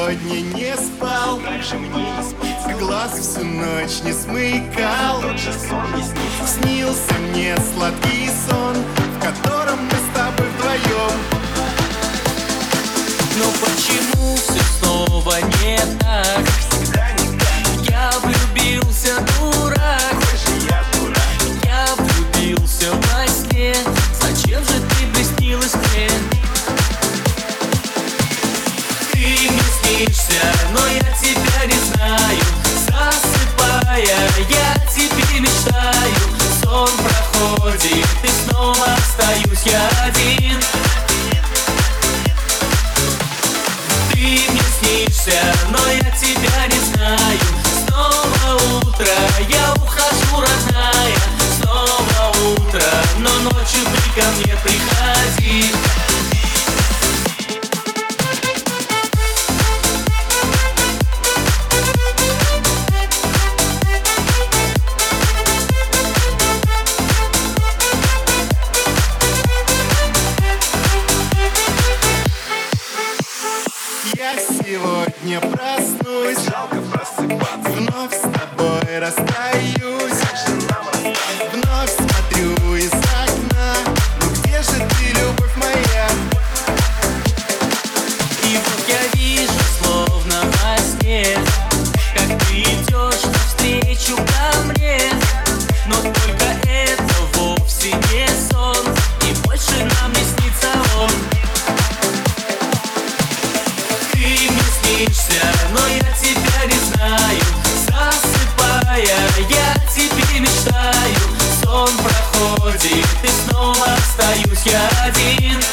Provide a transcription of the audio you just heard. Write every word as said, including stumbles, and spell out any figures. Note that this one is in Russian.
сегодня не спал, как же мне не спится, глаз всю ночь не смыкал. тот же сон не снится. Снился мне сладкий сон, в котором мы с тобой вдвоем. Но почему все снова не так? Всегда не так, Я влюбился, дурак. какой же я дурак. Я влюбился во сне. Зачем же ты приснилась мне? Ты мне снишься, но я тебя не знаю. Засыпая, я тебе мечтаю. Сон проходит, и снова остаюсь я один. Ты мне снишься, но я тебя не знаю. Снова утро, я ухожу, родная. Снова утро, но ночью ты ко мне приходи. Я сегодня проснусь, Жалко просыпаться, вновь с тобой расстаюсь. как же нам расстаться? Вновь смотрю из окна, ну где же ты, любовь моя? И вот я вижу, словно во сне, как ты идешь навстречу ко мне. Но только это вовсе не сон, и больше нам не снится он. Ты мне снишься, но я тебя не знаю. Засыпая, я тебе мечтаю. Сон проходит, и снова остаюсь я один.